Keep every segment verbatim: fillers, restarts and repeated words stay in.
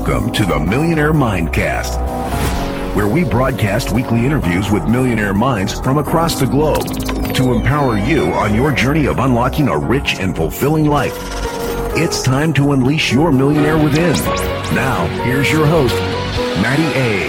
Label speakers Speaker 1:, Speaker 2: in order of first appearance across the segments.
Speaker 1: Welcome to the Millionaire Mindcast, where we broadcast weekly interviews with millionaire minds from across the globe to empower you on your journey of unlocking a rich and fulfilling life. It's time to unleash your millionaire within. Now, here's your host, Matty A.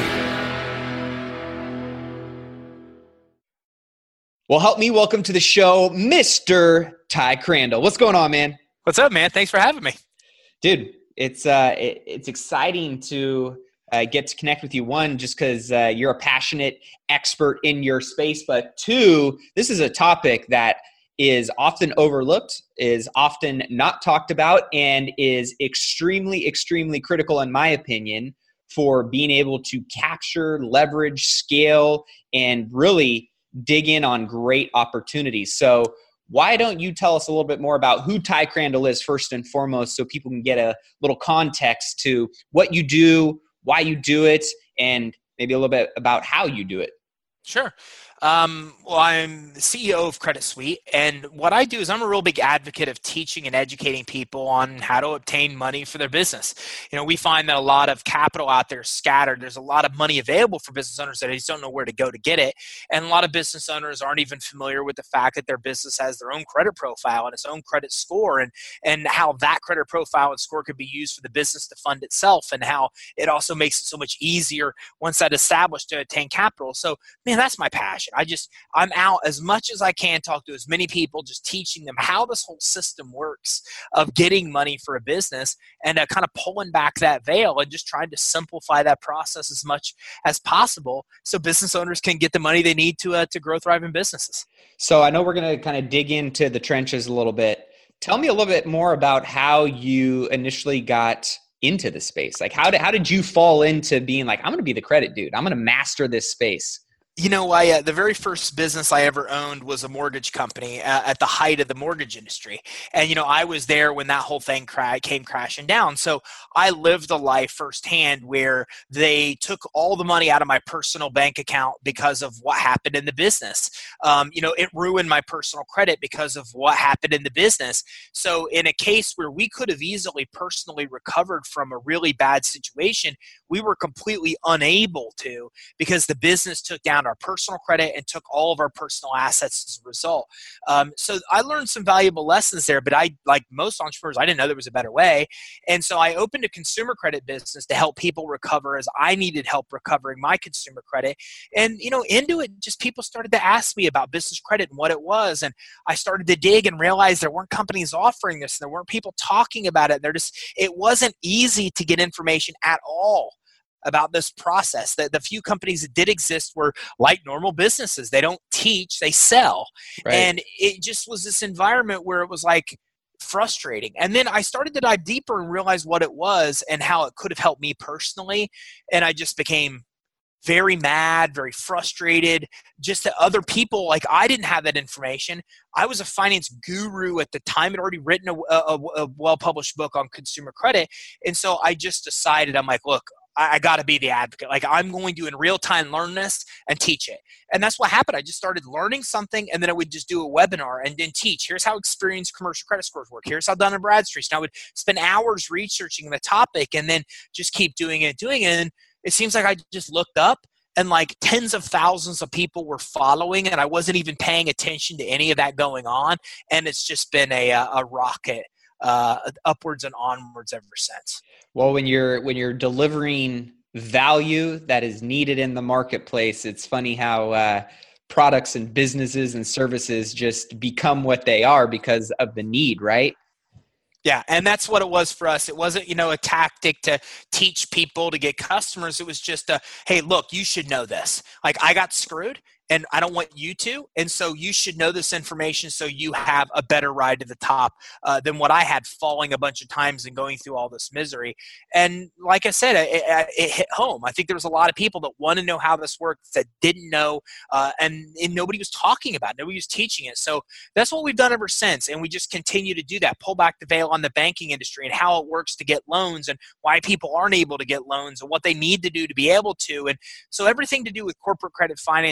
Speaker 2: Well, help me welcome to the show, Mister Ty Crandall. What's going on, man?
Speaker 3: What's up, man? Thanks for having me.
Speaker 2: Dude, it's uh, it, it's exciting to uh, get to connect with you. One, just because uh, you're a passionate expert in your space, but two, this is a topic that is often overlooked, is often not talked about, and is extremely, extremely critical, in my opinion, for being able to capture, leverage, scale, and really dig in on great opportunities. So why don't you tell us a little bit more about who Ty Crandall is first and foremost, so people can get a little context to what you do, why you do it, and maybe a little bit about how you do it.
Speaker 3: Sure. Um, well, I'm the C E O of Credit Suite, and what I do is I'm a real big advocate of teaching and educating people on how to obtain money for their business. You know, we find that a lot of capital out there is scattered. There's a lot of money available for business owners that they just don't know where to go to get it, and a lot of business owners aren't even familiar with the fact that their business has their own credit profile and its own credit score, and and how that credit profile and score could be used for the business to fund itself, and how it also makes it so much easier once that's established to attain capital. So, man, that's my passion. I just, I'm out as much as I can, talk to as many people, just teaching them how this whole system works of getting money for a business, and uh, kind of pulling back that veil and just trying to simplify that process as much as possible so business owners can get the money they need to uh, to grow thriving businesses.
Speaker 2: So I know we're going to kind of dig into the trenches a little bit. Tell me a little bit more about how you initially got into the space. Like how did, how did you fall into being like, I'm going to be the credit dude. I'm going to master this space?
Speaker 3: You know, I uh, the very first business I ever owned was a mortgage company uh, at the height of the mortgage industry. And, you know, I was there when that whole thing cra- came crashing down. So I lived a life firsthand where they took all the money out of my personal bank account because of what happened in the business. Um, you know, it ruined my personal credit because of what happened in the business. So in a case where we could have easily personally recovered from a really bad situation, we were completely unable to because the business took down our personal credit and took all of our personal assets as a result. Um, so I learned some valuable lessons there, but I, like most entrepreneurs, I didn't know there was a better way. And so I opened a consumer credit business to help people recover as I needed help recovering my consumer credit. And, you know, into it, just people started to ask me about business credit and what it was. And I started to dig and realize there weren't companies offering this, and there weren't people talking about it. They're just, it wasn't easy to get information at all about this process. The, the few companies that did exist were like normal businesses. They don't teach, they sell. Right. And it just was this environment where it was like frustrating. And then I started to dive deeper and realize what it was and how it could have helped me personally. And I just became very mad, very frustrated, just that other people, like I didn't have that information. I was a finance guru at the time. I'd already written a, a, a well-published book on consumer credit. And so I just decided, I'm like, look, I, I got to be the advocate. Like I'm going to in real time learn this and teach it. And that's what happened. I just started learning something, and then I would just do a webinar and then teach. Here's how experienced commercial credit scores work. Here's how Dun and Bradstreet. And I would spend hours researching the topic and then just keep doing it, doing it. And it seems like I just looked up and like tens of thousands of people were following, and I wasn't even paying attention to any of that going on. And it's just been a, a rocket uh, upwards and onwards ever since.
Speaker 2: Well, when you're, when you're delivering value that is needed in the marketplace, it's funny how uh, products and businesses and services just become what they are because of the need, right?
Speaker 3: Yeah, and that's what it was for us. It wasn't, you know, a tactic to teach people to get customers. It was just a, hey, look, you should know this. Like I got screwed, and I don't want you to. And so you should know this information so you have a better ride to the top uh, than what I had, falling a bunch of times and going through all this misery. And like I said, it, it, it hit home. I think there was a lot of people that want to know how this works that didn't know, uh, and, and nobody was talking about it. Nobody was teaching it. So that's what we've done ever since. And we just continue to do that, pull back the veil on the banking industry and how it works to get loans and why people aren't able to get loans and what they need to do to be able to. And so everything to do with corporate credit financing, we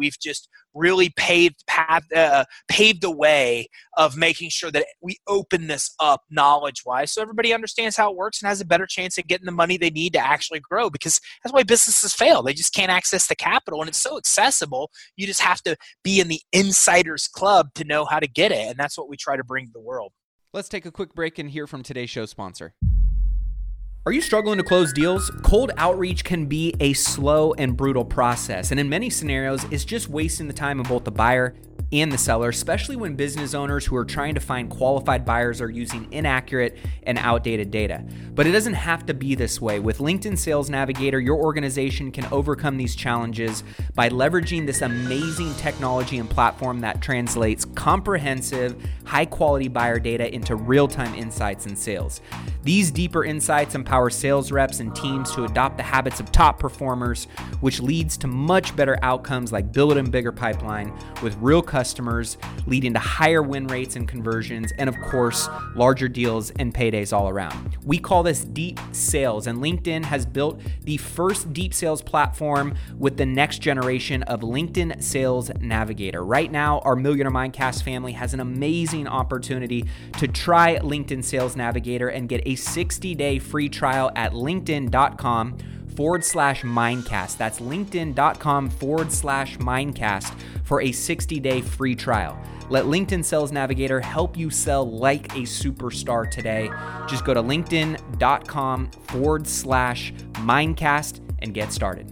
Speaker 3: we've just really paved path, uh, paved the way of making sure that we open this up knowledge-wise so everybody understands how it works and has a better chance of getting the money they need to actually grow, because that's why businesses fail. They just can't access the capital, and it's so accessible. You just have to be in the insiders club to know how to get it, and that's what we try to bring to the world.
Speaker 4: Let's take a quick break and hear from today's show sponsor. Are you struggling to close deals? Cold outreach can be a slow and brutal process, and in many scenarios, it's just wasting the time of both the buyer and the seller, especially when business owners who are trying to find qualified buyers are using inaccurate and outdated data. But it doesn't have to be this way. With LinkedIn Sales Navigator, your organization can overcome these challenges by leveraging this amazing technology and platform that translates comprehensive, high-quality buyer data into real-time insights in sales. These deeper insights empower sales reps and teams to adopt the habits of top performers, which leads to much better outcomes like building a bigger pipeline with real customers, leading to higher win rates and conversions, and of course, larger deals and paydays all around. We call this deep sales, and LinkedIn has built the first deep sales platform with the next generation of LinkedIn Sales Navigator. Right now, our Millionaire Mindcast family has an amazing opportunity to try LinkedIn Sales Navigator and get a sixty-day free trial at linkedin.com forward slash Mindcast. That's linkedin.com forward slash Mindcast for a sixty-day free trial. Let LinkedIn Sales Navigator help you sell like a superstar today. Just go to linkedin.com forward slash Mindcast and get started.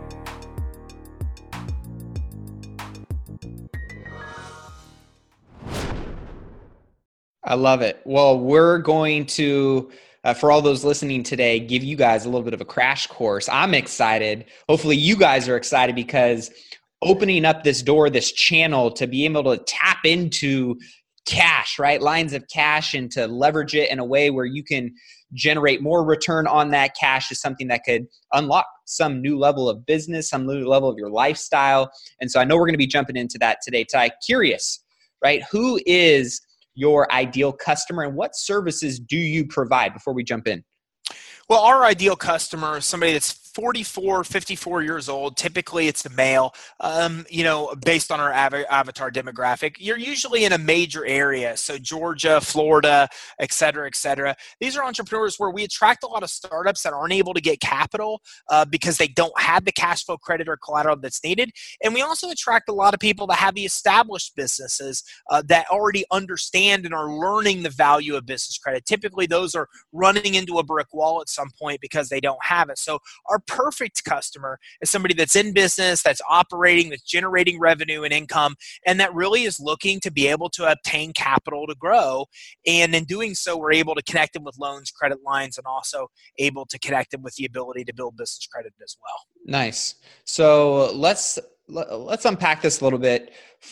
Speaker 2: I love it. Well, we're going to, uh, for all those listening today, give you guys a little bit of a crash course. I'm excited. Hopefully you guys are excited, because opening up this door, this channel to be able to tap into cash, right? Lines of cash, and to leverage it in a way where you can generate more return on that cash is something that could unlock some new level of business, some new level of your lifestyle. And so I know we're going to be jumping into that today. Ty, curious, right? Who is your ideal customer, and what services do you provide before we jump in?
Speaker 3: Well, our ideal customer is somebody that's forty-four, fifty-four years old. Typically, it's the male, um, you know, based on our av- avatar demographic. You're usually in a major area, so Georgia, Florida, et cetera, et cetera. These are entrepreneurs where we attract a lot of startups that aren't able to get capital uh, because they don't have the cash flow credit or collateral that's needed. And we also attract a lot of people that have the established businesses uh, that already understand and are learning the value of business credit. Typically, those are running into a brick wall at some point because they don't have it. So our perfect customer is somebody that's in business, that's operating, that's generating revenue and income, and that really is looking to be able to obtain capital to grow. And in doing so, we're able to connect them with loans, credit lines, and also able to connect them with the ability to build business credit as well.
Speaker 2: Nice. So let's let's unpack this a little bit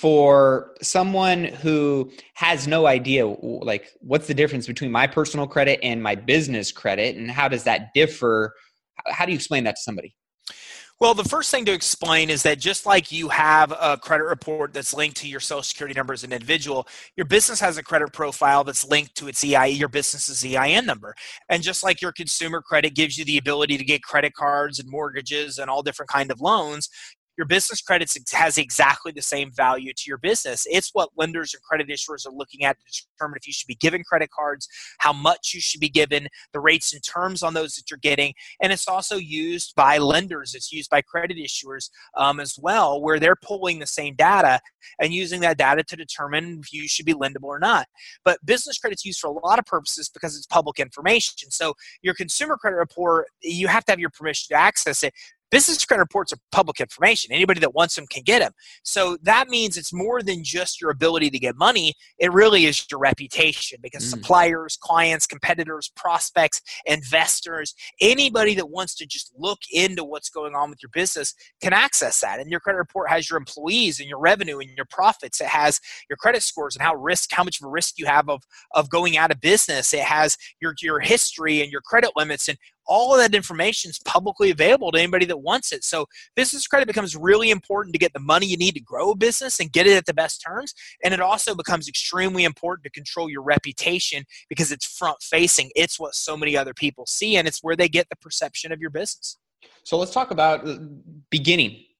Speaker 2: for someone who has no idea, like, what's the difference between my personal credit and my business credit, and how does that differ? How do you explain that to somebody?
Speaker 3: Well, the first thing to explain is that just like you have a credit report that's linked to your social security number as an individual, your business has a credit profile that's linked to its E I E, your business's E I N number. And just like your consumer credit gives you the ability to get credit cards and mortgages and all different kind of loans, your business credit has exactly the same value to your business. It's what lenders and credit issuers are looking at to determine if you should be given credit cards, how much you should be given, the rates and terms on those that you're getting. And it's also used by lenders. It's used by credit issuers um, as well, where they're pulling the same data and using that data to determine if you should be lendable or not. But business credit's used for a lot of purposes because it's public information. So your consumer credit report, you have to have your permission to access it. Business credit reports are public information. Anybody that wants them can get them. So that means it's more than just your ability to get money. It really is your reputation, because mm. suppliers, clients, competitors, prospects, investors, anybody that wants to just look into what's going on with your business can access that. And your credit report has your employees and your revenue and your profits. It has your credit scores and how risk, how much of a risk you have of, of going out of business. It has your, your history and your credit limits, and all of that information is publicly available to anybody that wants it. So business credit becomes really important to get the money you need to grow a business and get it at the best terms. And it also becomes extremely important to control your reputation, because it's front facing. It's what so many other people see, and it's where they get the perception of your business.
Speaker 2: So let's talk about beginning.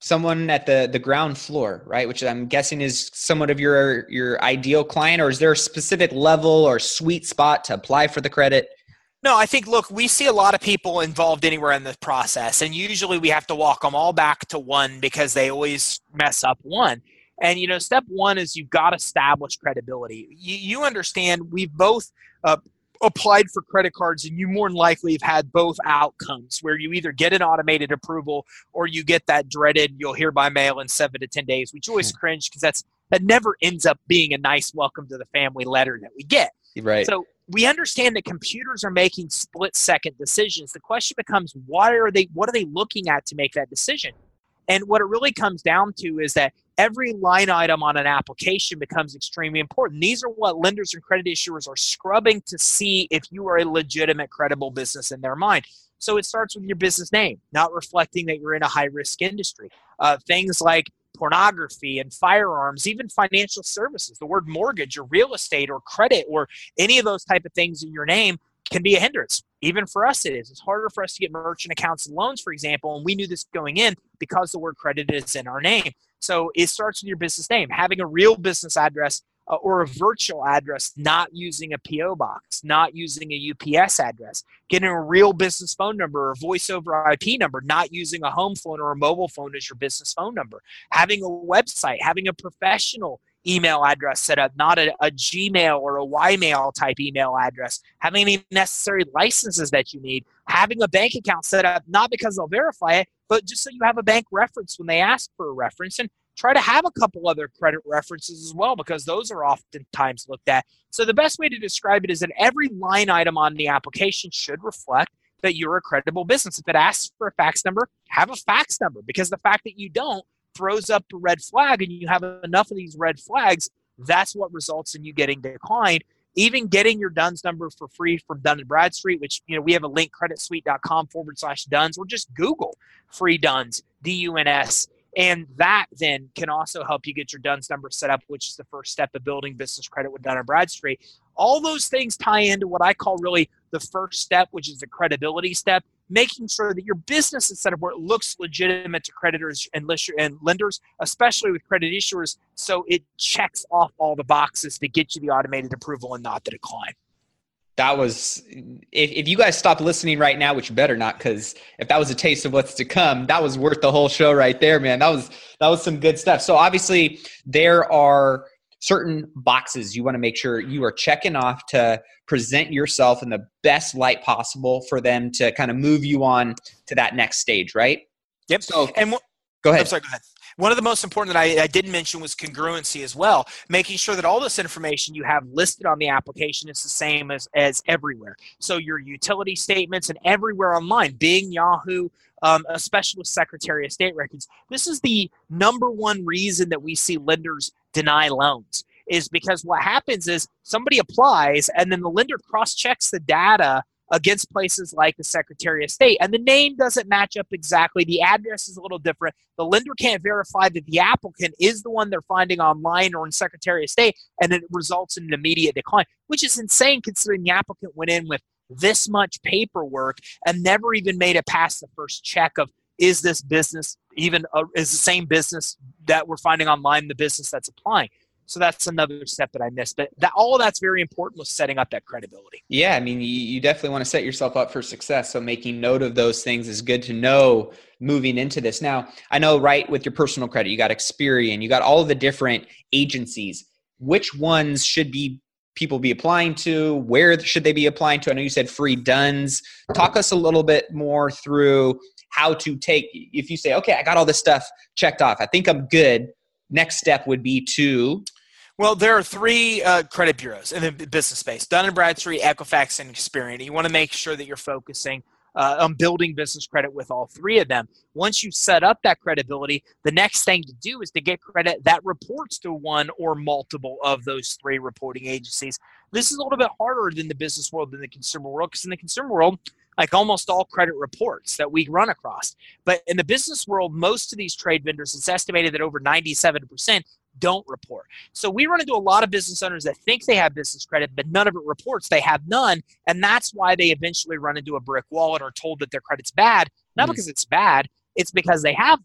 Speaker 2: someone at the the ground floor, right? Which I'm guessing is somewhat of your your ideal client, or is there a specific level or sweet spot to apply for the credit?
Speaker 3: No, I think, look, we see a lot of people involved anywhere in the process, and usually we have to walk them all back to one because they always mess up one. And, you know, step one is you've got to establish credibility. You, you understand we've both uh, applied for credit cards, and you more than likely have had both outcomes where you either get an automated approval or you get that dreaded you'll hear by mail in seven to ten days, which you always cringe because that's that never ends up being a nice welcome to the family letter that we get.
Speaker 2: Right.
Speaker 3: So we understand that computers are making split-second decisions. The question becomes, what are they what are they looking at to make that decision? And what it really comes down to is that every line item on an application becomes extremely important. These are what lenders and credit issuers are scrubbing to see if you are a legitimate, credible business in their mind. So it starts with your business name, not reflecting that you're in a high-risk industry. Uh, things like pornography and firearms, even financial services, the word mortgage or real estate or credit or any of those type of things in your name can be a hindrance. Even for us, it is. It's harder for us to get merchant accounts and loans, for example, and we knew this going in because the word credit is in our name. So it starts with your business name, having a real business address uh, or a virtual address, not using a P O box, not using a U P S address, getting a real business phone number or voice over I P number, not using a home phone or a mobile phone as your business phone number, having a website, having a professional email address set up, not a, a Gmail or a Ymail type email address, having any necessary licenses that you need, having a bank account set up, not because they'll verify it, but just so you have a bank reference when they ask for a reference, and try to have a couple other credit references as well, because those are oftentimes looked at. So the best way to describe it is that every line item on the application should reflect that you're a credible business. If it asks for a fax number, have a fax number, because the fact that you don't throws up a red flag, and you have enough of these red flags, that's what results in you getting declined. Even getting your D U N S number for free from Dun and Bradstreet, which, you know, we have a link, creditsuite.com forward slash DUNS, or just Google free D U N S, D U N S. And that then can also help you get your D U N S number set up, which is the first step of building business credit with Dun and Bradstreet. All those things tie into what I call really the first step, which is the credibility step, making sure that your business is set up where it looks legitimate to creditors and lenders, especially with credit issuers, so it checks off all the boxes to get you the automated approval and not the decline.
Speaker 2: That was, if, if you guys stop listening right now, which you better not, because if that was a taste of what's to come, that was worth the whole show right there, man. That was that was some good stuff. So obviously there are certain boxes you want to make sure you are checking off to present yourself in the best light possible for them to kind of move you on to that next stage, right?
Speaker 3: Yep.
Speaker 2: So
Speaker 3: and w-
Speaker 2: go ahead.
Speaker 3: I'm sorry, go ahead. One of the most important that I, I didn't mention was congruency as well, making sure that all this information you have listed on the application is the same as, as everywhere. So your utility statements and everywhere online, Bing, Yahoo, um, especially with Secretary of State records. This is the number one reason that we see lenders deny loans, is because what happens is somebody applies and then the lender cross-checks the data against places like the Secretary of State, and the name doesn't match up exactly. The address is a little different. The lender can't verify that the applicant is the one they're finding online or in Secretary of State, and it results in an immediate decline, which is insane considering the applicant went in with this much paperwork and never even made it past the first check of, is this business even a, is the same business that we're finding online the business that's applying? So that's another step that I missed. But that, all of that's very important with setting up that credibility.
Speaker 2: Yeah, I mean, you, you definitely want to set yourself up for success. So making note of those things is good to know moving into this. Now, I know, right, with your personal credit, you got Experian, you got all of the different agencies. Which ones should be people be applying to? Where should they be applying to? I know you said free D U N S. Talk us a little bit more through how to take, if you say, okay, I got all this stuff checked off, I think I'm good. Next step would be to...
Speaker 3: Well, there are three uh, credit bureaus in the business space: Dun and Bradstreet, Equifax, and Experian. You want to make sure that you're focusing uh, on building business credit with all three of them. Once you set up that credibility, the next thing to do is to get credit that reports to one or multiple of those three reporting agencies. This is a little bit harder than the business world than the consumer world, because in the consumer world, like almost all credit reports that we run across. But in the business world, most of these trade vendors, it's estimated that over ninety-seven percent don't report. So we run into a lot of business owners that think they have business credit, but none of it reports. They have none. And that's why they eventually run into a brick wall and are told that their credit's bad. Not mm. because it's bad, it's because they have none.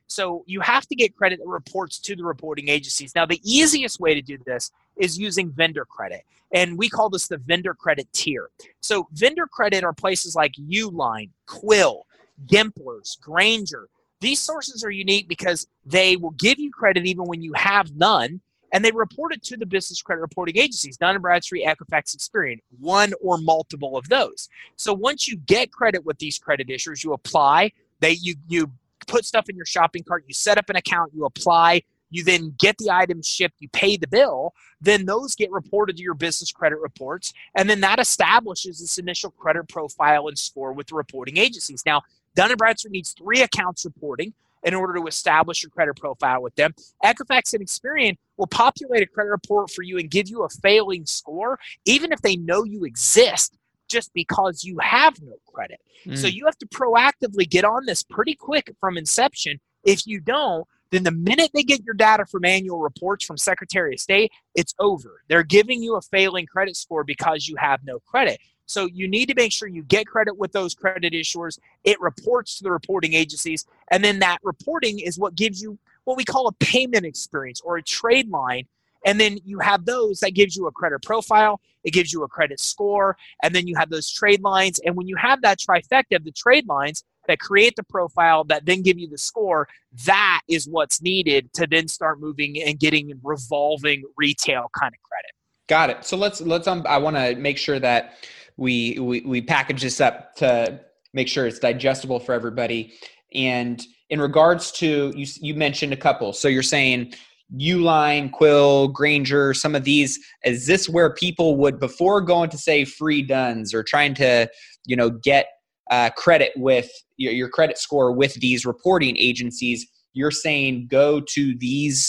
Speaker 3: So you have to get credit that reports to the reporting agencies. Now, the easiest way to do this is using vendor credit. And we call this the vendor credit tier. So vendor credit are places like Uline, Quill, Gimplers, Grainger. These sources are unique because they will give you credit even when you have none, and they report it to the business credit reporting agencies, Dun and Bradstreet, Equifax, Experian, one or multiple of those. So once you get credit with these credit issuers, you apply, they you you put stuff in your shopping cart, you set up an account, you apply, you then get the items shipped, you pay the bill, then those get reported to your business credit reports, and then that establishes this initial credit profile and score with the reporting agencies. Now, Dun and Bradstreet needs three accounts reporting in order to establish your credit profile with them. Equifax and Experian will populate a credit report for you and give you a failing score, even if they know you exist, just because you have no credit. Mm. So you have to proactively get on this pretty quick from inception. If you don't, then the minute they get your data from annual reports from Secretary of State, it's over. They're giving you a failing credit score because you have no credit. So you need to make sure you get credit with those credit issuers. It reports to the reporting agencies, and then that reporting is what gives you what we call a payment experience or a trade line. And then you have those that gives you a credit profile, it gives you a credit score, and then you have those trade lines. And when you have that trifecta of the trade lines that create the profile that then give you the score, that is what's needed to then start moving and getting revolving retail kind of credit.
Speaker 2: Got it. So let's let's um, I want to make sure that we, we we package this up to make sure it's digestible for everybody. And in regards to you, you mentioned a couple. So you're saying Uline, Quill, Grainger, some of these. Is this where people would, before going to say free Duns or trying to, you know, get uh, credit with your, your credit score with these reporting agencies? You're saying go to these,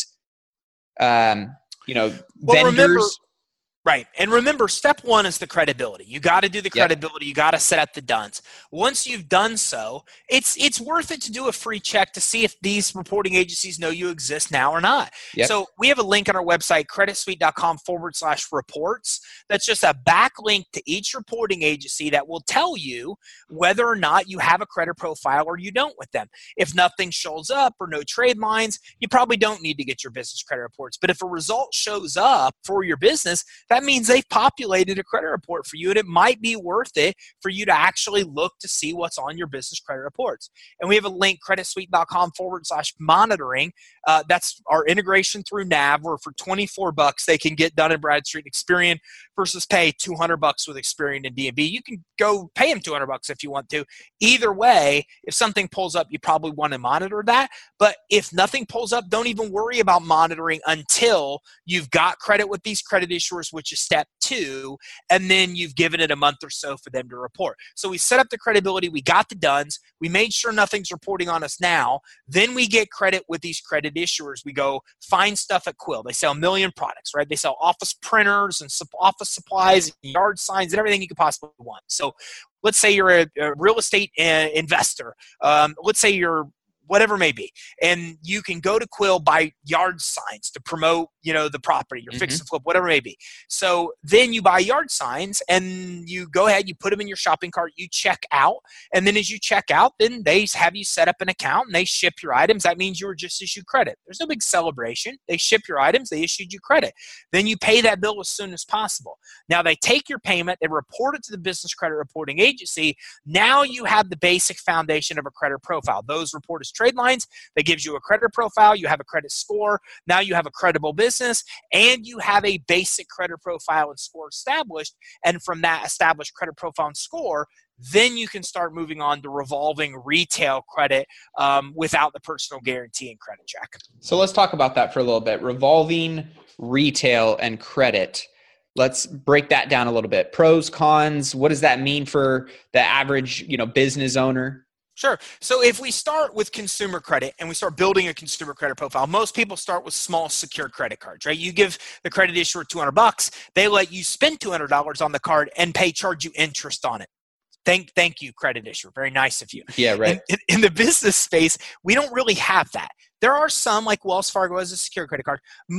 Speaker 2: um, you know,
Speaker 3: well,
Speaker 2: vendors.
Speaker 3: Remember, right. And remember, step one is the credibility. You got to do the credibility. Yep. You got to set up the Duns. Once you've done so, it's it's worth it to do a free check to see if these reporting agencies know you exist now or not. Yep. So we have a link on our website, creditsuite.com forward slash reports. That's just a backlink to each reporting agency that will tell you whether or not you have a credit profile or you don't with them. If nothing shows up or no trade lines, you probably don't need to get your business credit reports. But if a result shows up for your business, that means they've populated a credit report for you, and it might be worth it for you to actually look to see what's on your business credit reports. And we have a link, creditsuite.com forward slash monitoring. Uh, that's our integration through Nav, where for twenty-four bucks they can get Dun and Bradstreet and Experian versus pay two hundred bucks with Experian and D and B. You can go pay them two hundred bucks if you want to. Either way, if something pulls up, you probably want to monitor that. But if nothing pulls up, don't even worry about monitoring until you've got credit with these credit issuers, which is step two, and then you've given it a month or so for them to report. So we set up the credibility, we got the Duns, we made sure nothing's reporting on us now, then we get credit with these credit issuers. We go find stuff at Quill. They sell a million products, right? They sell office printers and office supplies, and yard signs, and everything you could possibly want. So let's say you're a, a real estate uh, investor. Um, let's say you're whatever it may be. And you can go to Quill, buy yard signs to promote, you know, the property, your mm-hmm. fix and flip, whatever it may be. So then you buy yard signs and you go ahead, you put them in your shopping cart, you check out. And then as you check out, then they have you set up an account and they ship your items. That means you were just issued credit. There's no big celebration. They ship your items, they issued you credit. Then you pay that bill as soon as possible. Now they take your payment, they report it to the business credit reporting agency. Now you have the basic foundation of a credit profile. Those report as trade lines, that gives you a credit profile, you have a credit score, now you have a credible business, and you have a basic credit profile and score established. And from that established credit profile and score, then you can start moving on to revolving retail credit um, without the personal guarantee and credit check.
Speaker 2: So let's talk about that for a little bit. Revolving retail and credit. Let's break that down a little bit. Pros, cons, what does that mean for the average, you know, business owner?
Speaker 3: Sure. So if we start with consumer credit and we start building a consumer credit profile, most people start with small secured credit cards, right? You give the credit issuer two hundred bucks, they let you spend two hundred dollars on the card and pay, charge you interest on it. Thank, thank you, credit issuer. Very nice of you.
Speaker 2: Yeah, right.
Speaker 3: In, in, in the business space, we don't really have that. There are some, like Wells Fargo has a secure credit card. Most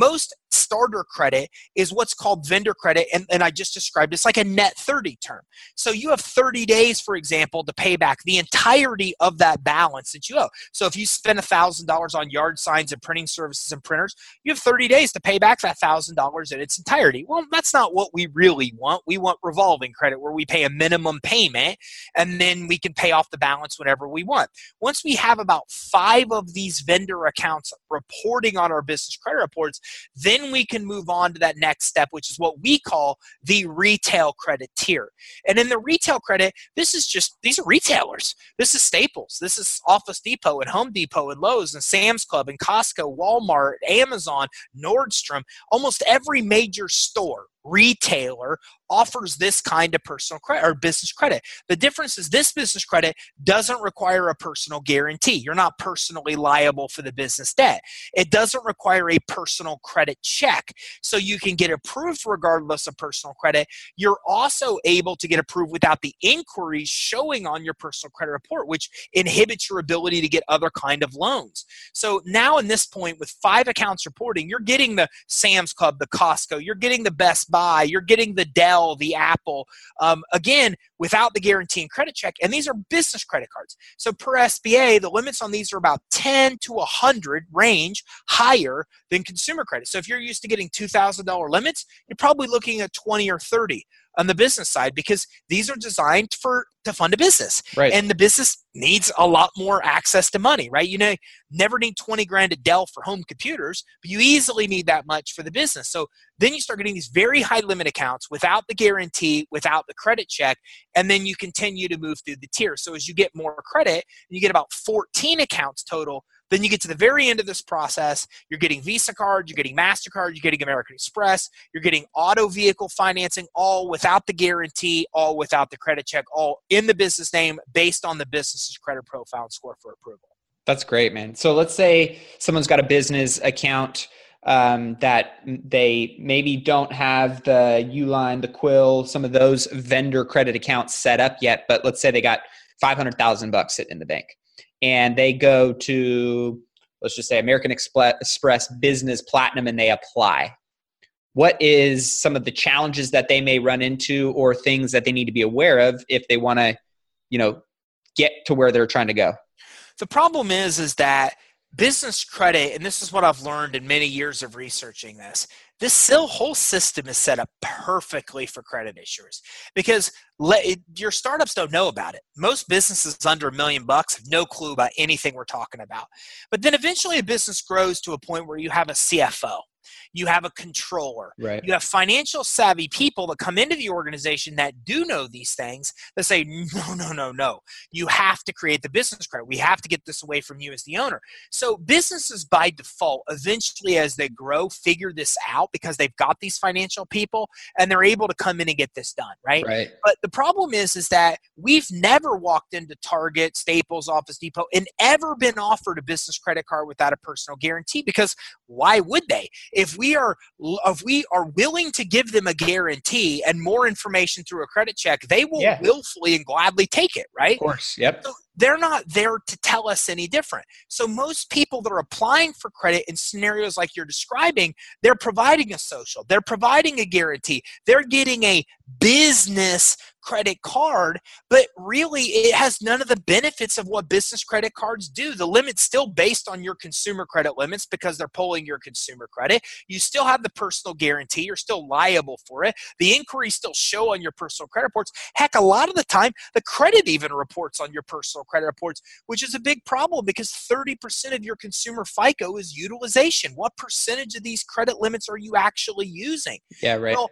Speaker 3: starter credit is what's called vendor credit, and, and I just described it's like a net thirty term. So you have thirty days, for example, to pay back the entirety of that balance that you owe. So if you spend one thousand dollars on yard signs and printing services and printers, you have thirty days to pay back that one thousand dollars in its entirety. Well, that's not what we really want. We want revolving credit where we pay a minimum payment and then we can pay off the balance whenever we want. Once we have about five of these vendor accounts reporting on our business credit reports, then we can move on to that next step, which is what we call the retail credit tier. And in the retail credit, this is just, these are retailers. This is Staples. This is Office Depot and Home Depot and Lowe's and Sam's Club and Costco, Walmart, Amazon, Nordstrom. Almost every major store, retailer offers this kind of personal credit or business credit. The difference is this business credit doesn't require a personal guarantee. You're not personally liable for the business debt. It doesn't require a personal credit check. So you can get approved regardless of personal credit. You're also able to get approved without the inquiries showing on your personal credit report, which inhibits your ability to get other kind of loans. So now in this point with five accounts reporting, you're getting the Sam's Club, the Costco, you're getting the Best Buy, you're getting the Dell, the Apple, um, again, without the guarantee and credit check. And these are business credit cards. So per S B A, the limits on these are about ten to one hundred range higher than consumer credit. So if you're used to getting two thousand dollars limits, you're probably looking at twenty or thirty on the business side because these are designed for to fund a business.
Speaker 2: Right.
Speaker 3: And the business needs a lot more access to money, right? You know, never need twenty grand at Dell for home computers, but you easily need that much for the business. So then you start getting these very high limit accounts without the guarantee, without the credit check, and then you continue to move through the tiers. So as you get more credit, you get about fourteen accounts total. Then you get to the very end of this process, you're getting Visa card, you're getting MasterCard, you're getting American Express, you're getting auto vehicle financing, all without the guarantee, all without the credit check, all in the business name based on the business's credit profile and score for approval.
Speaker 2: That's great, man. So let's say someone's got a business account um, that they maybe don't have the Uline, the Quill, some of those vendor credit accounts set up yet, but let's say they got five hundred thousand bucks sitting in the bank. And they go to, let's just say, American Express Business Platinum and they apply. What is some of the challenges that they may run into or things that they need to be aware of if they want to, you know, get to where they're trying to go?
Speaker 3: The problem is, is that business credit, and this is what I've learned in many years of researching this, this whole system is set up perfectly for credit issuers because let, it, your startups don't know about it. Most businesses under a million bucks have no clue about anything we're talking about. But then eventually a business grows to a point where you have a C F O. You have a controller.
Speaker 2: Right.
Speaker 3: You have financial savvy people that come into the organization that do know these things that say, no, no, no, no. You have to create the business credit. We have to get this away from you as the owner. So businesses by default, eventually as they grow, figure this out because they've got these financial people and they're able to come in and get this done, right?
Speaker 2: Right.
Speaker 3: But the problem is, is that we've never walked into Target, Staples, Office Depot, and ever been offered a business credit card without a personal guarantee because why would they? If we are if we are willing to give them a guarantee and more information through a credit check, they will
Speaker 2: yeah.
Speaker 3: willfully and gladly take it, right?
Speaker 2: Of course, yep.
Speaker 3: So they're not there to tell us any different. So most people that are applying for credit in scenarios like you're describing, they're providing a social, they're providing a guarantee, they're getting a business credit card, but really it has none of the benefits of what business credit cards do. The limit's still based on your consumer credit limits because they're pulling your consumer credit. You still have the personal guarantee. You're still liable for it. The inquiries still show on your personal credit reports. Heck, a lot of the time, the credit even reports on your personal credit reports, which is a big problem because thirty percent of your consumer FICO is utilization. What percentage of these credit limits are you actually using?
Speaker 2: Yeah, right.
Speaker 3: Well,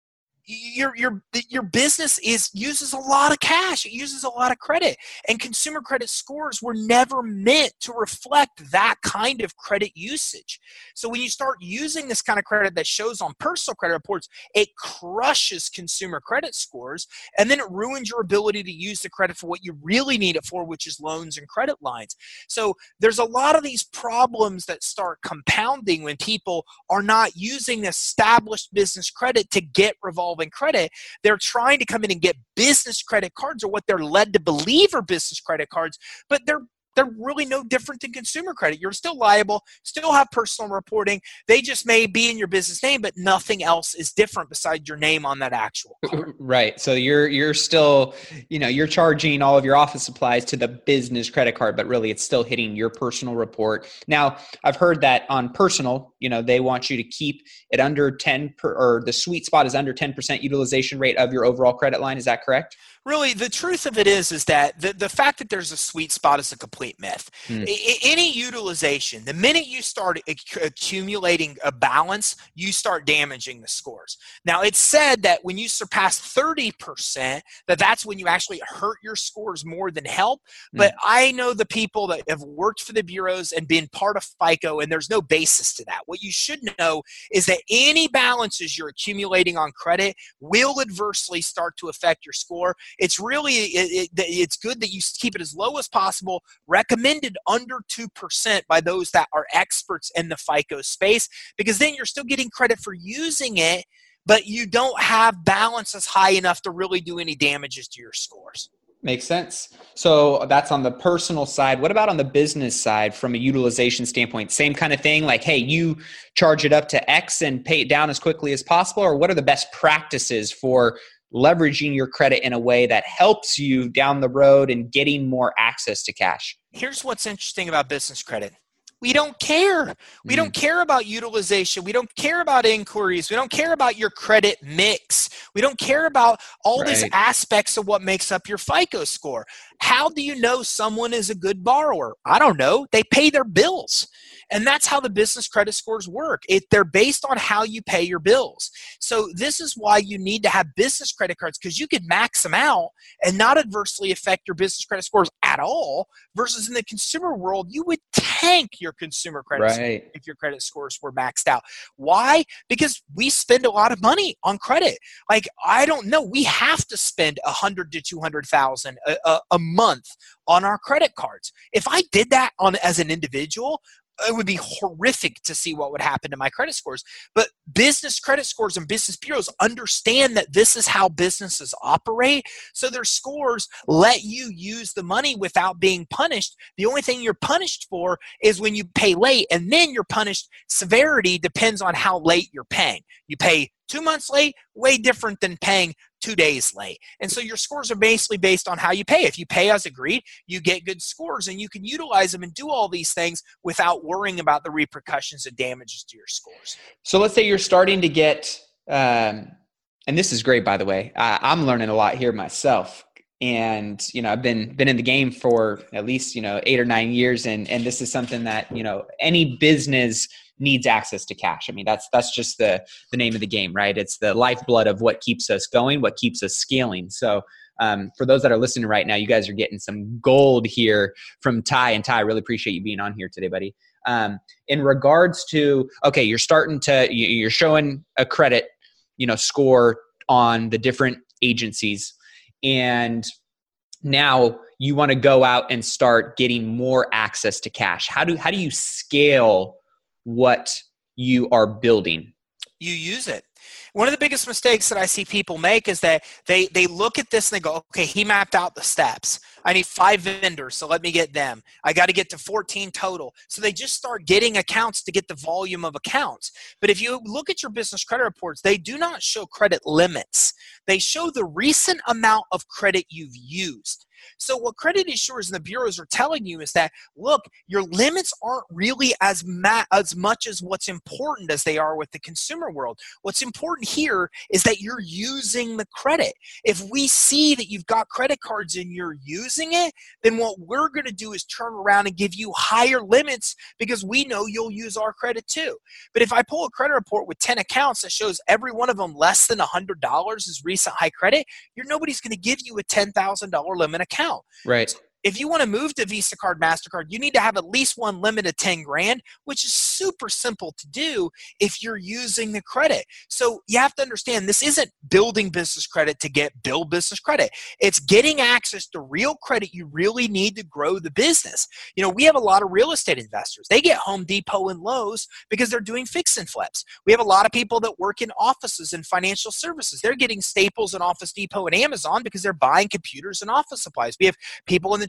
Speaker 3: your your your business is uses a lot of cash. It uses a lot of credit, and consumer credit scores were never meant to reflect that kind of credit usage. So when you start using this kind of credit that shows on personal credit reports, it crushes consumer credit scores, and then it ruins your ability to use the credit for what you really need it for, which is loans and credit lines. So there's a lot of these problems that start compounding when people are not using established business credit to get revolving credit. They're trying to come in and get business credit cards, or what they're led to believe are business credit cards, but they're they're really no different than consumer credit. You're still liable, still have personal reporting. They just may be in your business name, but nothing else is different besides your name on that actual card.
Speaker 2: Right. So you're you're still, you know, you're charging all of your office supplies to the business credit card, but really it's still hitting your personal report. Now, I've heard that on personal, you know, they want you to keep it under ten per, or the sweet spot is under ten percent utilization rate of your overall credit line. Is that correct?
Speaker 3: Really, the truth of it is, is that the, the fact that there's a sweet spot is a complete myth. Mm. I, any utilization, the minute you start ac- accumulating a balance, you start damaging the scores. Now, it's said that when you surpass thirty percent, that that's when you actually hurt your scores more than help. Mm. But I know the people that have worked for the bureaus and been part of FICO, and there's no basis to that. What you should know is that any balances you're accumulating on credit will adversely start to affect your score. It's really, it, it, it's good that you keep it as low as possible, recommended under two percent by those that are experts in the FICO space, because then you're still getting credit for using it, but you don't have balances high enough to really do any damages to your scores.
Speaker 2: Makes sense. So that's on the personal side. What about on the business side from a utilization standpoint? Same kind of thing, like, hey, you charge it up to X and pay it down as quickly as possible, or what are the best practices for leveraging your credit in a way that helps you down the road and getting more access to cash?
Speaker 3: Here's what's interesting about business credit. We don't care. We mm. don't care about utilization. We don't care about inquiries. We don't care about your credit mix. We don't care about all right. these aspects of what makes up your FICO score. How do you know someone is a good borrower? I don't know. They pay their bills. And that's how the business credit scores work. It, they're based on how you pay your bills. So this is why you need to have business credit cards, because you could max them out and not adversely affect your business credit scores at all, versus in the consumer world, you would tank your consumer credit
Speaker 2: right.
Speaker 3: score if your credit scores were maxed out. Why? Because we spend a lot of money on credit. Like, I don't know, we have to spend one hundred to two hundred thousand a, a, a month on our credit cards. If I did that on as an individual, it would be horrific to see what would happen to my credit scores. But business credit scores and business bureaus understand that this is how businesses operate. So their scores let you use the money without being punished. The only thing you're punished for is when you pay late, and then you're punished. Severity depends on how late you're paying. You pay two months late, way different than paying two days late. And so your scores are basically based on how you pay. If you pay as agreed, you get good scores, and you can utilize them and do all these things without worrying about the repercussions and damages to your scores.
Speaker 2: So let's say you're starting to get, um, and this is great, by the way, I, I'm learning a lot here myself. And, you know, I've been, been in the game for at least, you know, eight or nine years. And, and this is something that, you know, any business needs access to cash. I mean, that's, that's just the, the name of the game, right? It's the lifeblood of what keeps us going, what keeps us scaling. So um, for those that are listening right now, you guys are getting some gold here from Ty. And Ty, I really appreciate you being on here today, buddy. Um, in regards to, okay, you're starting to, you're showing a credit, you know, score on the different agencies. And now you want to go out and start getting more access to cash. How do, how do you scale what you are building?
Speaker 3: You use it. One of the biggest mistakes that I see people make is that they, they look at this and they go, okay, he mapped out the steps. I need five vendors, so let me get them. I got to get to fourteen total. So they just start getting accounts to get the volume of accounts. But if you look at your business credit reports, they do not show credit limits. They show the recent amount of credit you've used. So what credit issuers and the bureaus are telling you is that, look, your limits aren't really as ma- as much as what's important as they are with the consumer world. What's important here is that you're using the credit. If we see that you've got credit cards and you're using it, then what we're going to do is turn around and give you higher limits, because we know you'll use our credit too. But if I pull a credit report with ten accounts that shows every one of them less than one hundred dollars is recent high credit, you're nobody's going to give you a ten thousand dollars limit account.
Speaker 2: Right.
Speaker 3: If you want to move to Visa card, MasterCard, you need to have at least one limit of ten grand, which is super simple to do if you're using the credit. So you have to understand, this isn't building business credit to get build business credit. It's getting access to real credit you really need to grow the business. You know, we have a lot of real estate investors. They get Home Depot and Lowe's because they're doing fix and flips. We have a lot of people that work in offices and financial services. They're getting Staples and Office Depot and Amazon because they're buying computers and office supplies. We have people in the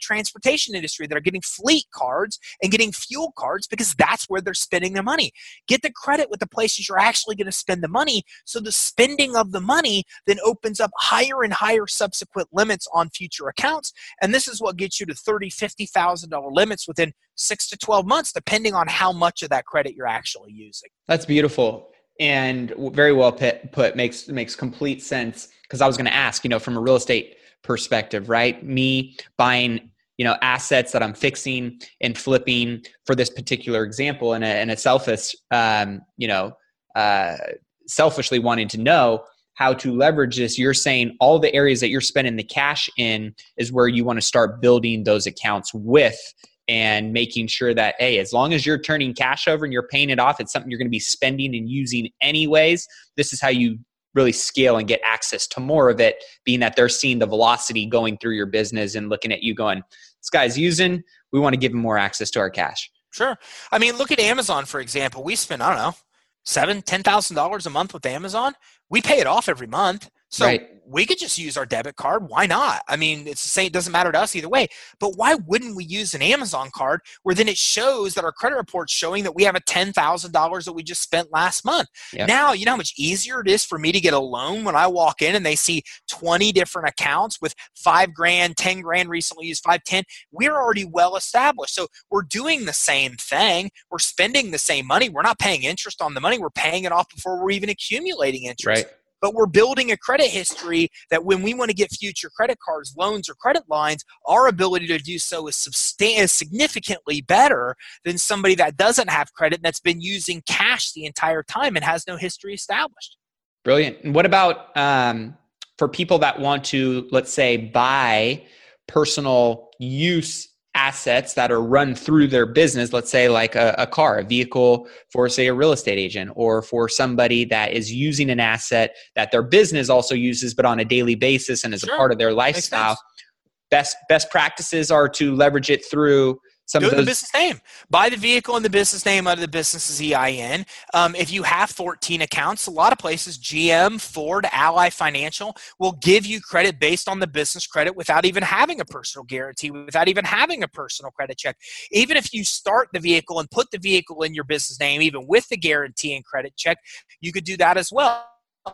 Speaker 3: transportation industry that are getting fleet cards and getting fuel cards because that's where they're spending their money. Get the credit with the places you're actually going to spend the money, so the spending of the money then opens up higher and higher subsequent limits on future accounts. And this is what gets you to thirty thousand dollars, fifty thousand dollars limits within six to twelve months, depending on how much of that credit you're actually using.
Speaker 2: That's beautiful. And very well put, makes makes complete sense, because I was going to ask, you know, from a real estate perspective, right? Me buying, you know, assets that I'm fixing and flipping for this particular example, and a, and a selfish, um, you know, uh, selfishly wanting to know how to leverage this. You're saying all the areas that you're spending the cash in is where you want to start building those accounts with, and making sure that, hey, as long as you're turning cash over and you're paying it off, it's something you're going to be spending and using anyways. This is how you really scale and get access to more of it, being that they're seeing the velocity going through your business and looking at you going, this guy's using, we want to give him more access to our cash.
Speaker 3: Sure. I mean, look at Amazon, for example. We spend, I don't know, seven, ten thousand dollars a month with Amazon. We pay it off every month. So
Speaker 2: right.
Speaker 3: We could just use our debit card. Why not? I mean, it's the same. It doesn't matter to us either way. But why wouldn't we use an Amazon card where then it shows that our credit report's showing that we have a ten thousand dollars that we just spent last month?
Speaker 2: Yep.
Speaker 3: Now, you know how much easier it is for me to get a loan when I walk in and they see twenty different accounts with five grand, ten grand, recently used five, ten. We're already well established. So we're doing the same thing. We're spending the same money. We're not paying interest on the money. We're paying it off before we're even accumulating interest.
Speaker 2: Right.
Speaker 3: But we're building a credit history that when we want to get future credit cards, loans, or credit lines, our ability to do so is, substan- is significantly better than somebody that doesn't have credit and that's been using cash the entire time and has no history established.
Speaker 2: Brilliant. And what about um, for people that want to, let's say, buy personal use assets that are run through their business, let's say like a, a car, a vehicle for, say, a real estate agent, or for somebody that is using an asset that their business also uses, but on a daily basis and as
Speaker 3: Sure.
Speaker 2: a part of their lifestyle. Best best practices are to leverage it through some
Speaker 3: Do
Speaker 2: of
Speaker 3: it in
Speaker 2: those.
Speaker 3: the business name. Buy the vehicle in the business name under the business's E I N. Um, if you have fourteen accounts, a lot of places, G M, Ford, Ally Financial, will give you credit based on the business credit without even having a personal guarantee, without even having a personal credit check. Even if you start the vehicle and put the vehicle in your business name, even with the guarantee and credit check, you could do that as well.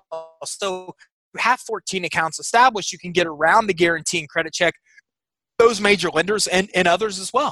Speaker 3: So you have fourteen accounts established, you can get around the guarantee and credit check, those major lenders and, and others as well.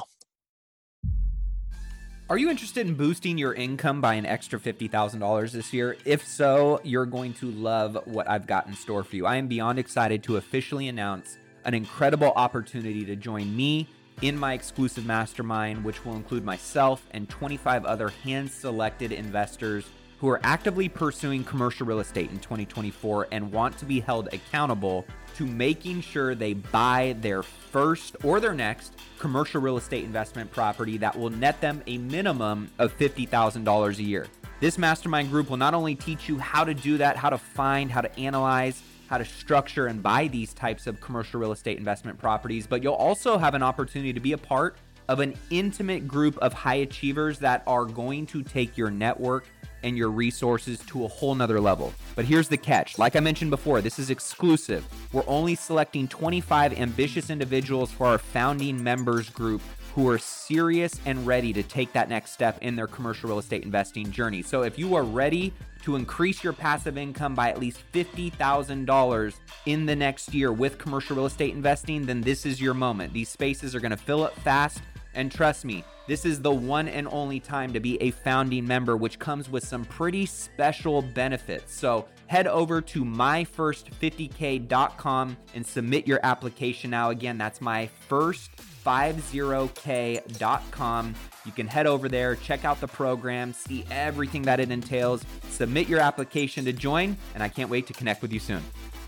Speaker 4: Are you interested in boosting your income by an extra fifty thousand dollars this year? If so, you're going to love what I've got in store for you. I am beyond excited to officially announce an incredible opportunity to join me in my exclusive mastermind, which will include myself and twenty-five other hand-selected investors who are actively pursuing commercial real estate in twenty twenty-four and want to be held accountable to making sure they buy their first or their next commercial real estate investment property that will net them a minimum of fifty thousand dollars a year. This mastermind group will not only teach you how to do that, how to find, how to analyze, how to structure and buy these types of commercial real estate investment properties, but you'll also have an opportunity to be a part of an intimate group of high achievers that are going to take your network and your resources to a whole nother level. But here's the catch. Like I mentioned before, this is exclusive. We're only selecting twenty-five ambitious individuals for our founding members group who are serious and ready to take that next step in their commercial real estate investing journey. So if you are ready to increase your passive income by at least fifty thousand dollars in the next year with commercial real estate investing, then this is your moment. These spaces are going to fill up fast. And trust me, this is the one and only time to be a founding member, which comes with some pretty special benefits. So head over to my first fifty K dot com and submit your application now. Again, that's my first fifty K dot com. You can head over there, check out the program, see everything that it entails, submit your application to join, and I can't wait to connect with you soon.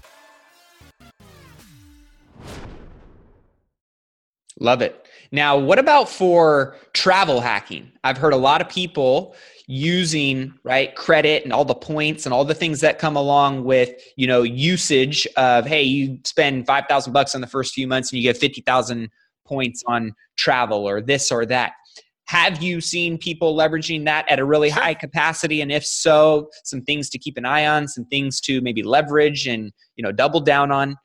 Speaker 2: Love it. Now, what about for travel hacking? I've heard a lot of people using, right, credit and all the points and all the things that come along with, you know, usage of, hey, you spend five thousand bucks in the first few months and you get fifty thousand points on travel or this or that. Have you seen people leveraging that at a really
Speaker 3: Sure.
Speaker 2: high capacity? And if so, some things to keep an eye on, some things to maybe leverage and, you know, double down on?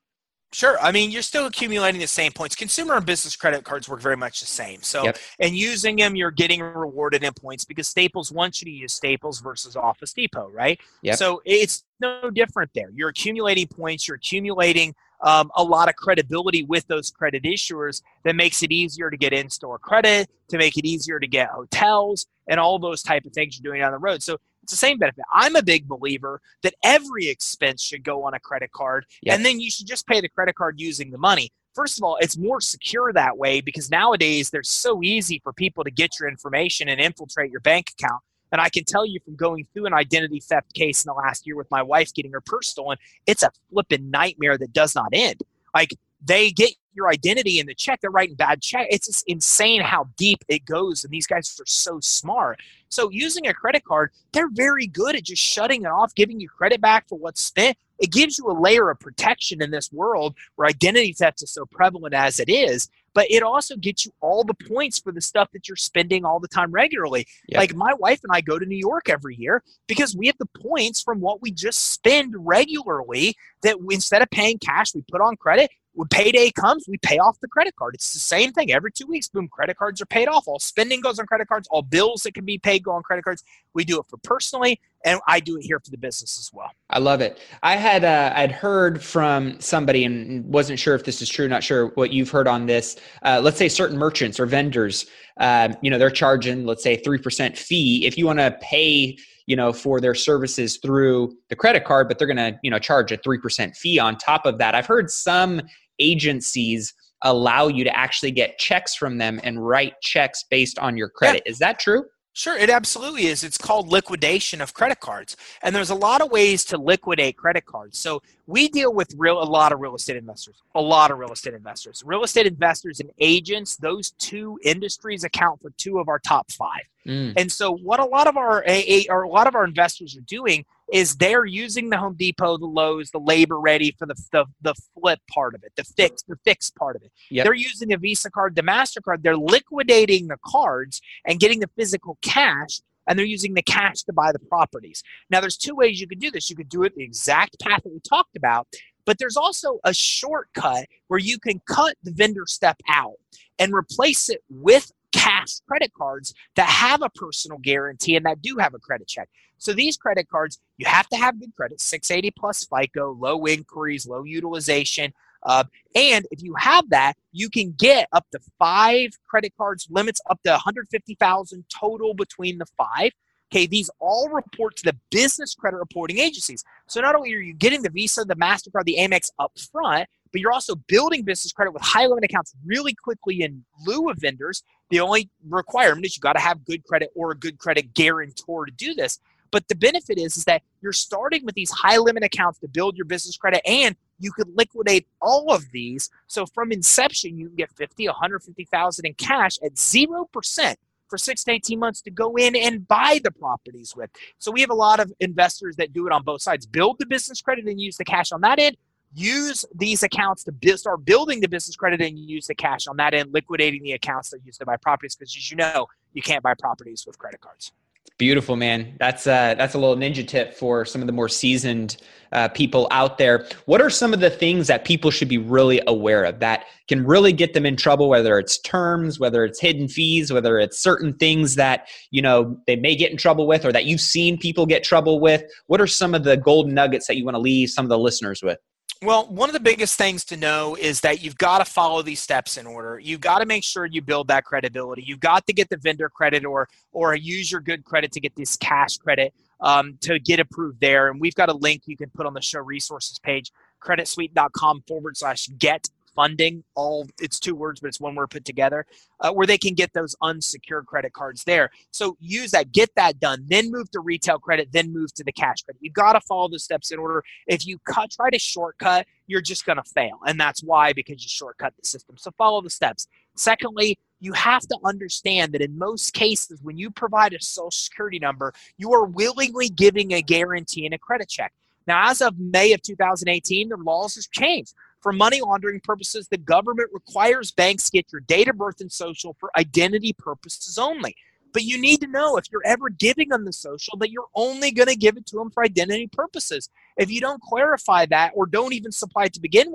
Speaker 3: Sure. I mean, you're still accumulating the same points. Consumer and business credit cards work very much the same. So,
Speaker 2: Yep.
Speaker 3: and using them, you're getting rewarded in points because Staples wants you to use Staples versus Office Depot, right?
Speaker 2: Yep.
Speaker 3: So it's no different there. You're accumulating points. You're accumulating um, a lot of credibility with those credit issuers that makes it easier to get in-store credit, to make it easier to get hotels, and all those type of things you're doing on the road. So it's the same benefit. I'm a big believer that every expense should go on a credit card,
Speaker 2: Yep.
Speaker 3: and then you should just pay the credit card using the money. First of all, it's more secure that way because nowadays they're so easy for people to get your information and infiltrate your bank account. And I can tell you from going through an identity theft case in the last year with my wife getting her purse stolen, it's a flipping nightmare that does not end. Like, they get your identity in the check, they're writing bad check. It's just insane how deep it goes, and these guys are so smart. So using a credit card, they're very good at just shutting it off, giving you credit back for what's spent. It gives you a layer of protection in this world where identity theft is so prevalent as it is, but it also gets you all the points for the stuff that you're spending all the time regularly.
Speaker 2: Yep.
Speaker 3: Like, my wife and I go to New York every year because we have the points from what we just spend regularly that we, instead of paying cash, we put on credit. When payday comes, we pay off the credit card. It's the same thing. Every two weeks, boom, credit cards are paid off. All spending goes on credit cards. All bills that can be paid go on credit cards. We do it for personally, and I do it here for the business as well.
Speaker 2: I love it. I had uh, I'd heard from somebody and wasn't sure if this is true, not sure what you've heard on this. Uh, let's say certain merchants or vendors, um, you know, they're charging, let's say, three percent fee. If you want to pay, you know, for their services through the credit card, but they're going to, you know, charge a three percent fee on top of that. I've heard some agencies allow you to actually get checks from them and write checks based on your credit. Yeah. Is that true?
Speaker 3: Sure, it absolutely is. It's called liquidation of credit cards. And there's a lot of ways to liquidate credit cards. So we deal with real a lot of real estate investors, a lot of real estate investors. Real estate investors and agents, those two industries account for two of our top five. Mm. And so what a lot of our a, or a lot of our investors are doing is they're using the Home Depot, the Lowe's, the Labor Ready for the the, the flip part of it, the fix, the fix part of it. Yep. They're using a Visa card, the MasterCard. They're liquidating the cards and getting the physical cash, and they're using the cash to buy the properties. Now, there's two ways you could do this. You could do it the exact path that we talked about, but there's also a shortcut where you can cut the vendor step out and replace it with cash credit cards that have a personal guarantee and that do have a credit check. So these credit cards, you have to have good credit, six eighty plus FICO, low inquiries, low utilization. Uh, and if you have that, you can get up to five credit cards, limits up to one hundred fifty thousand total between the five. Okay, these all report to the business credit reporting agencies. So not only are you getting the Visa, the MasterCard, the Amex up front, but you're also building business credit with high limit accounts really quickly in lieu of vendors. The only requirement is you got to have good credit or a good credit guarantor to do this. But the benefit is, is that you're starting with these high limit accounts to build your business credit, and you could liquidate all of these. So from inception, you can get fifty, one hundred fifty thousand in cash at zero percent for six to eighteen months to go in and buy the properties with. So we have a lot of investors that do it on both sides. Build the business credit and use the cash on that end. Use these accounts to build, start building the business credit and use the cash on that end, liquidating the accounts that are used to buy properties, because as you know, you can't buy properties with credit cards.
Speaker 2: Beautiful, man. That's uh, that's a little ninja tip for some of the more seasoned uh, people out there. What are some of the things that people should be really aware of that can really get them in trouble, whether it's terms, whether it's hidden fees, whether it's certain things that, you know, they may get in trouble with or that you've seen people get trouble with? What are some of the golden nuggets that you want to leave some of the listeners with?
Speaker 3: Well, one of the biggest things to know is that you've got to follow these steps in order. You've got to make sure you build that credibility. You've got to get the vendor credit or or use your good credit to get this cash credit um, to get approved there. And we've got a link you can put on the show resources page, creditsuite.com forward slash get funding. All it's two words, but it's one word put together, uh, where they can get those unsecured credit cards there. So use that, get that done, then move to retail credit, then move to the cash credit. You've got to follow the steps in order. If you cut, try to shortcut, you're just going to fail. And that's why, because you shortcut the system. So follow the steps. Secondly, you have to understand that in most cases, when you provide a social security number, you are willingly giving a guarantee and a credit check. Now, as of May of two thousand eighteen, the laws have changed. For money laundering purposes, the government requires banks to get your date of birth and social for identity purposes only. But you need to know, if you're ever giving them the social, that you're only going to give it to them for identity purposes. If you don't clarify that or don't even supply it to begin with,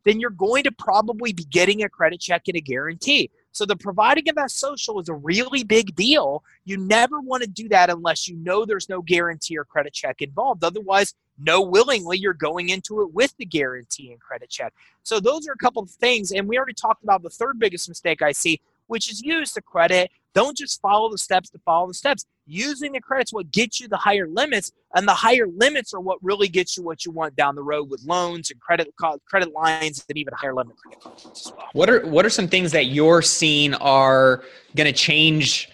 Speaker 3: then you're going to probably be getting a credit check and a guarantee. So the providing of that social is a really big deal. You never want to do that unless you know there's no guarantee or credit check involved. Otherwise, know willingly you're going into it with the guarantee and credit check. So those are a couple of things. And we already talked about the third biggest mistake I see, which is use the credit. Don't just follow the steps to follow the steps. Using the credit's what gets you the higher limits, and the higher limits are what really gets you what you want down the road with loans and credit credit lines and even higher limit credit cards as well.
Speaker 2: What are what are some things that you're seeing are going to change,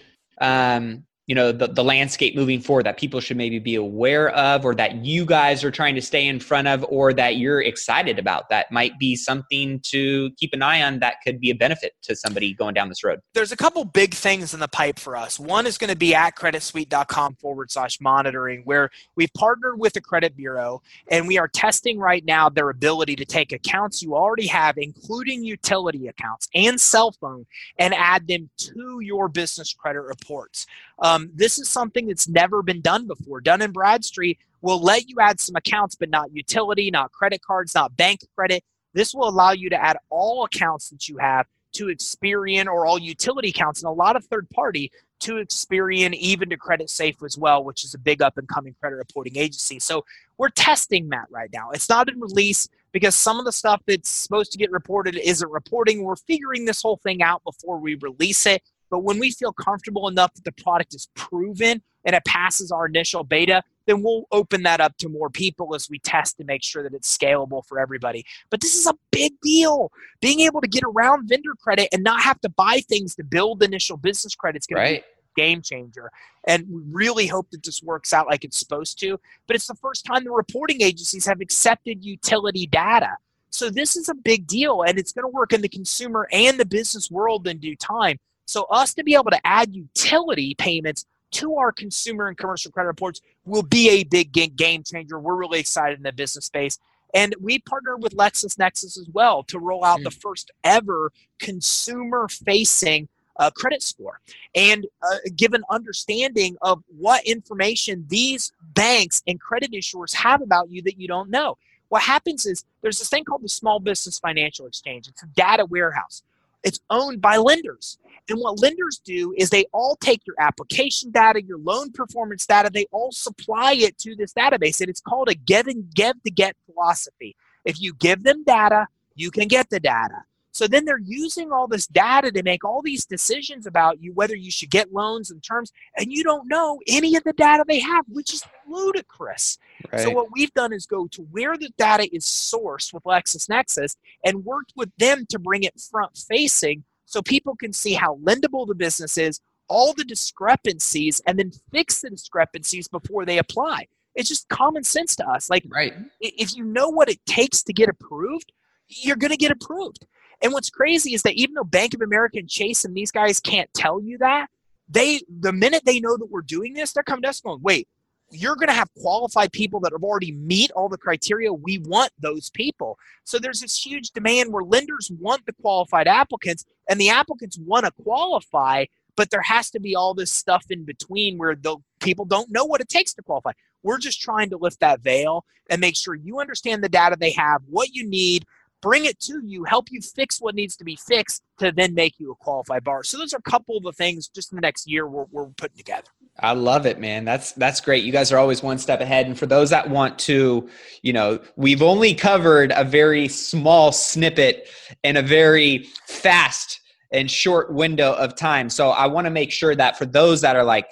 Speaker 2: um, you know, the, the landscape moving forward that people should maybe be aware of, or that you guys are trying to stay in front of, or that you're excited about that might be something to keep an eye on that could be a benefit to somebody going down this road?
Speaker 3: There's a couple big things in the pipe for us. One is going to be at creditsuite.com forward slash monitoring, where we've partnered with the credit bureau, and we are testing right now their ability to take accounts you already have, including utility accounts and cell phone, and add them to your business credit reports. Um, this is something that's never been done before. Dun and Bradstreet will let you add some accounts, but not utility, not credit cards, not bank credit. This will allow you to add all accounts that you have to Experian, or all utility accounts and a lot of third party to Experian, even to Credit Safe as well, which is a big up and coming credit reporting agency. So we're testing that right now. It's not in release because some of the stuff that's supposed to get reported isn't reporting. We're figuring this whole thing out before we release it. But when we feel comfortable enough that the product is proven and it passes our initial beta, then we'll open that up to more people as we test to make sure that it's scalable for everybody. But this is a big deal. Being able to get around vendor credit and not have to buy things to build initial business credit is going
Speaker 2: Right.
Speaker 3: to be a game changer. And we really hope that this works out like it's supposed to. But it's the first time the reporting agencies have accepted utility data. So this is a big deal, and it's going to work in the consumer and the business world in due time. So us to be able to add utility payments to our consumer and commercial credit reports will be a big game changer. We're really excited in the business space. And we partnered with LexisNexis as well to roll out mm. the first ever consumer-facing uh, credit score and uh, give an understanding of what information these banks and credit issuers have about you that you don't know. What happens is there's this thing called the Small Business Financial Exchange. It's a data warehouse. It's owned by lenders. And what lenders do is they all take your application data, your loan performance data, they all supply it to this database. And it's called a give and give to get philosophy. If you give them data, you can get the data. So then they're using all this data to make all these decisions about you, whether you should get loans and terms, and you don't know any of the data they have, which is ludicrous. Right. So what we've done is go to where the data is sourced with LexisNexis and worked with them to bring it front facing so people can see how lendable the business is, all the discrepancies, and then fix the discrepancies before they apply. It's just common sense to us. Like,
Speaker 2: right.
Speaker 3: if you know what it takes to get approved, you're going to get approved. And what's crazy is that even though Bank of America and Chase and these guys can't tell you that, they the minute they know that we're doing this, they're coming to us going, wait, you're going to have qualified people that have already meet all the criteria. We want those people. So there's this huge demand where lenders want the qualified applicants and the applicants want to qualify, but there has to be all this stuff in between where the people don't know what it takes to qualify. We're just trying to lift that veil and make sure you understand the data they have, what you need, bring it to you, help you fix what needs to be fixed to then make you a qualified borrower. So those are a couple of the things just in the next year we're, we're putting together.
Speaker 2: I love it, man. That's that's great. You guys are always one step ahead. And for those that want to, you know, we've only covered a very small snippet in a very fast and short window of time. So I want to make sure that for those that are like,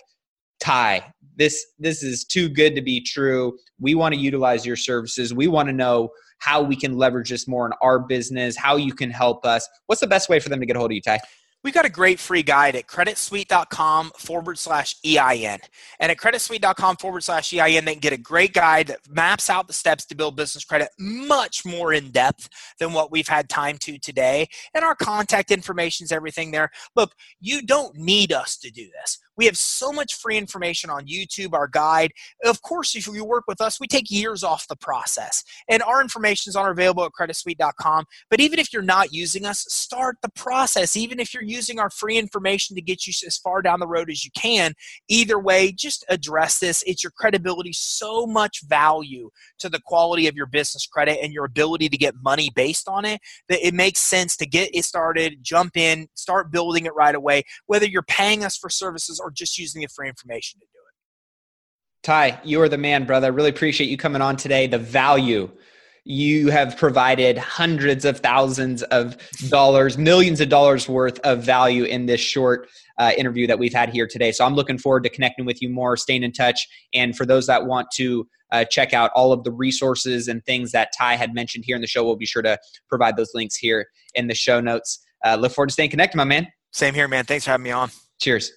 Speaker 2: Ty, this this is too good to be true. We want to utilize your services. We want to know how we can leverage this more in our business, how you can help us. What's the best way for them to get a hold of you, Ty?
Speaker 3: We've got a great free guide at creditsuite.com forward slash EIN. And at creditsuite.com forward slash EIN, they can get a great guide that maps out the steps to build business credit much more in depth than what we've had time to today. And our contact information is everything there. Look, you don't need us to do this. We have so much free information on YouTube, our guide. Of course, if you work with us, we take years off the process. And our information is available at credit suite dot com. But even if you're not using us, start the process. Even if you're using our free information to get you as far down the road as you can, either way, just address this. It's your credibility, so much value to the quality of your business credit and your ability to get money based on it, that it makes sense to get it started, jump in, start building it right away, whether you're paying us for services or just using the free information to do it.
Speaker 2: Ty, you are the man, brother. I really appreciate you coming on today. The value you have provided, hundreds of thousands of dollars, millions of dollars worth of value in this short uh, interview that we've had here today. So I'm looking forward to connecting with you more, staying in touch. And for those that want to uh, check out all of the resources and things that Ty had mentioned here in the show, we'll be sure to provide those links here in the show notes. Uh, look forward to staying connected, my man.
Speaker 3: Same here, man. Thanks for having me on.
Speaker 2: Cheers.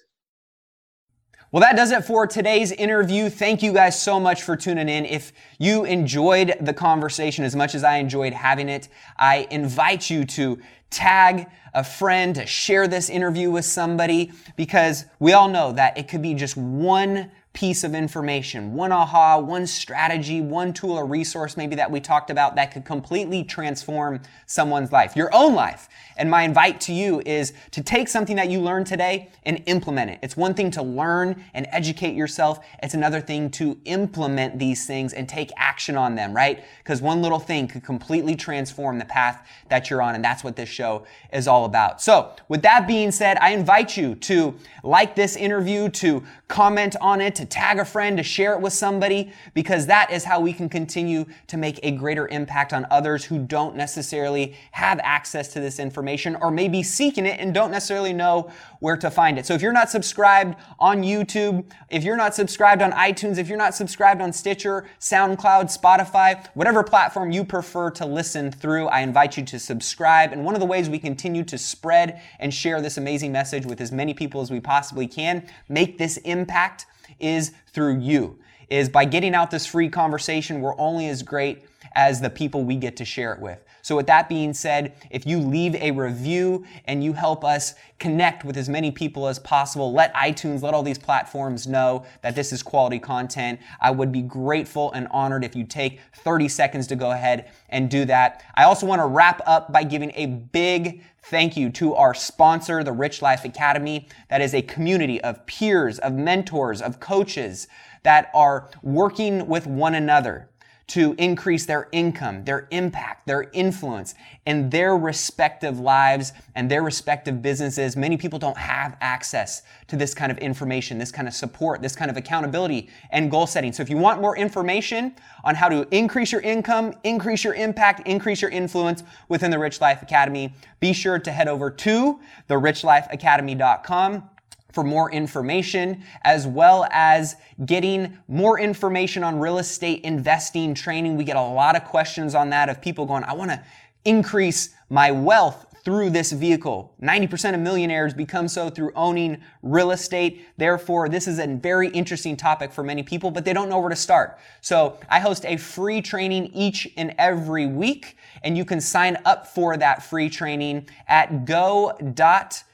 Speaker 4: Well, that does it for today's interview. Thank you guys so much for tuning in. If you enjoyed the conversation as much as I enjoyed having it, I invite you to tag a friend, to share this interview with somebody, because we all know that it could be just one piece of information, one aha, one strategy, one tool or resource maybe that we talked about that could completely transform someone's life, your own life. And my invite to you is to take something that you learned today and implement it. It's one thing to learn and educate yourself. It's another thing to implement these things and take action on them, right? Because one little thing could completely transform the path that you're on. And that's what this show is all about. So with that being said, I invite you to like this interview, to comment on it, to tag a friend, to share it with somebody, because that is how we can continue to make a greater impact on others who don't necessarily have access to this information or maybe seeking it and don't necessarily know where to find it. So if you're not subscribed on YouTube, if you're not subscribed on iTunes, if you're not subscribed on Stitcher, SoundCloud, Spotify, whatever platform you prefer to listen through, I invite you to subscribe. And one of the ways we continue to spread and share this amazing message with as many people as we possibly can, make this impact, is through you, is by getting out this free conversation. We're only as great as the people we get to share it with. So with that being said, if you leave a review and you help us connect with as many people as possible, let iTunes, let all these platforms know that this is quality content. I would be grateful and honored if you take thirty seconds to go ahead and do that. I also want to wrap up by giving a big thank you to our sponsor, the Rich Life Academy. That is a community of peers, of mentors, of coaches that are working with one another to increase their income, their impact, their influence in their respective lives and their respective businesses. Many people don't have access to this kind of information, this kind of support, this kind of accountability and goal setting. So if you want more information on how to increase your income, increase your impact, increase your influence within the Rich Life Academy, be sure to head over to the rich life academy dot com. for more information, as well as getting more information on real estate investing training. We get a lot of questions on that of people going, I want to increase my wealth through this vehicle. ninety percent of millionaires become so through owning real estate. Therefore, this is a very interesting topic for many people, but they don't know where to start. So I host a free training each and every week, and you can sign up for that free training at go dot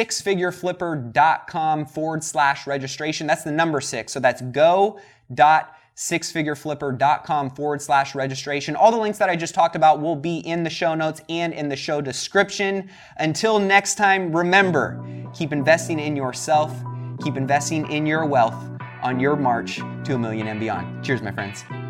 Speaker 4: sixfigureflipper.com forward slash registration. That's the number six. So that's go dot sixfigureflipper.com forward slash registration. All the links that I just talked about will be in the show notes and in the show description. Until next time, remember, keep investing in yourself, keep investing in your wealth on your march to a million and beyond. Cheers, my friends.